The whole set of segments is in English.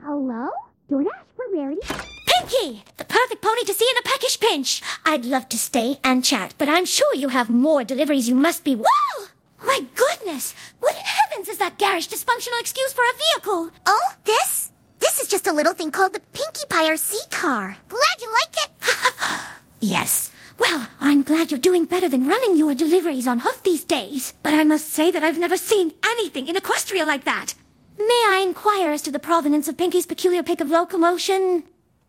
Hello? DoorDash for Rarity? Pinky! The perfect pony to see in a peckish pinch. I'd love to stay and chat, but I'm sure you have more deliveries you must be... Whoa! My goodness! What in heavens is that garish, dysfunctional excuse for a vehicle? Oh, this? This is just a little thing called the Pinkie Pie RC car. Glad you like it. Yes. Well, I'm glad you're doing better than running your deliveries on hoof these days. But I must say that I've never seen anything in Equestria like that. May I inquire as to the provenance of Pinky's peculiar pick of locomotion?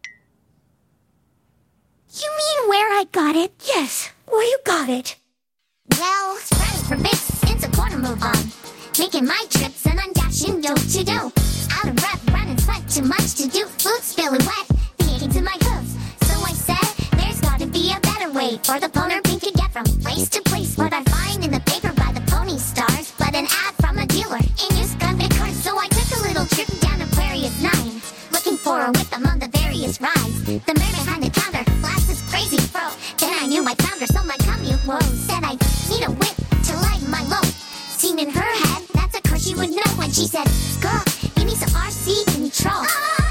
You mean where I got it? Yes, where you got it. Well, running for bits, it's a quarter move on. Making my trips and I'm dashing do-to-do. Out of breath, running sweat, too much to do. Food spilling wet, the aching to my hooves. So I said, there's gotta be a better way for the Poner Pink to get from place to place. What I find in the paper by the pony stars, but an ad from a dealer in used gun cars. So I took a little trip down Aquarius 9, looking for a whip among the various rides. The man behind the counter laughs this crazy bro. Then I knew I found her, so my commute woes. Said I need a whip to light my load. Seen in her head, that's a curse she would know when she said, girl, give me some RC control.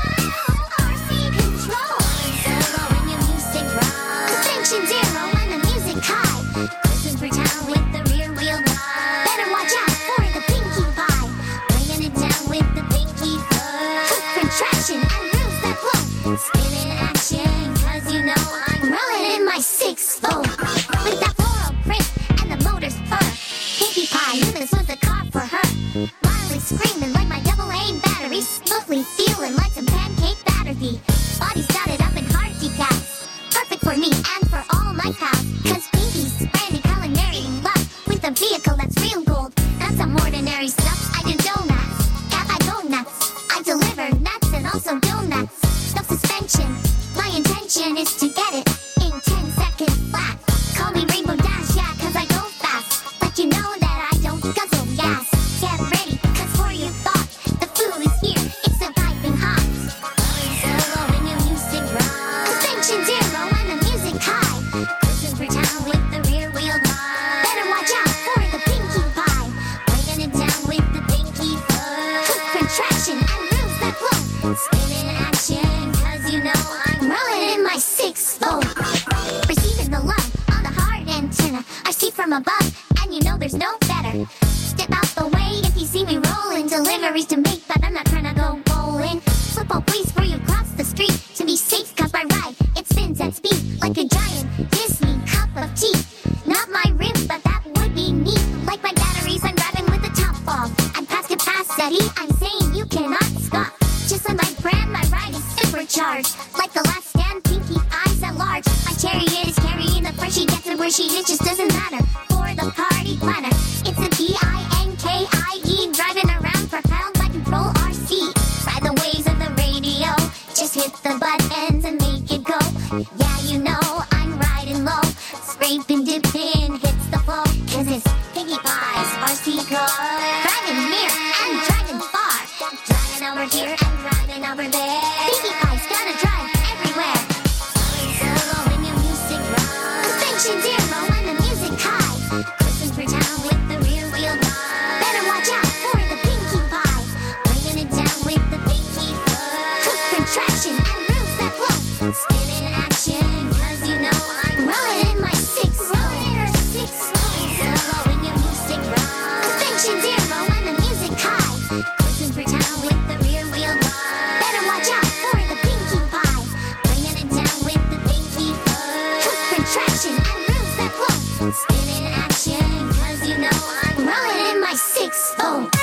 RC control. Solo when your music rolls. Suspension zero when the music high. Cruising through town with the rear wheel drive. Better watch out for the Pinkie Pie. Bringing it down with the pinky foot. Footprint traction and grooves that flow. Spinning action, cause you know I'm rolling in my 6-4. With that floral print and the motor's fur. Pinkie Pie knew this was the car for her. Wildly screaming like my AA battery. Smoothly feeling like some pancake battery. Body started up in hard decals. Perfect for me and for all my pals. Cause Pinkie's branded culinary love. With a vehicle that's real gold. Not some ordinary stuff. I do donuts. Yeah, I go nuts. I deliver nuts and also donuts. No suspension. My intention is to get it in 10 seconds flat. Call me Rainbow Dash, yeah, cause I go fast. But you know that I don't guzzle gas. Get ready, cause for your thought, the food is here, it's a piping hot. Solo when your music rolls. Suspension zero when the music high. Cruising through town with the rear wheel drive. Better watch out for the Pinkie Pie. Breaking it down with the pinky foot. Footprint traction and grooves that flow. Spinning action, cause you know I'm rolling in my 6-4. Receiving the love on the hard antenna. I see from above, and you know there's no better. Step out the way if you see me rolling. Deliveries to make, but I'm not trying to go bowling. Football please before you cross the street. To be safe, cause my ride, it spins at speed. Like a giant Disney cup of tea. Not my rim, but that would be neat. Like my batteries, I'm driving with the top off. I'm past capacity, I'm saying you cannot stop. Just like my brand, my ride is supercharged. Like the last stand, Pinkie Eyes at large. My chariot is carrying the freight. She gets it where she is, just doesn't matter. For the party planner, it's a Pinkie, driving around propelled by Control RC. Ride the waves of the radio, just hit the buttons and make it go. Yeah, you know I'm riding low, scraping, dipping, hits the floor. Cause it's Pinkie Pie's RC car. Driving near and driving far. Driving over here and driving over there. Pinkie Pie's gonna drive everywhere. Solo when your music rolls. Suspension zero when the music high. Cruising through town with the rear wheel drive. Better watch out for the Pinkie Pie. Bringing it down with the pinky foot. Footprint traction and grooves that flow. Spinning action, cause you know I'm rolling in my 6-4. Solo when your music rolls. Suspension zero when the music high. Cruising through town with the rear wheel drive. Better watch out for the Pinkie Pie. Bringing it down with the pinky foot. Footprint traction and grooves that flow. Spinning action, cause you know I'm rolling in my 6-4.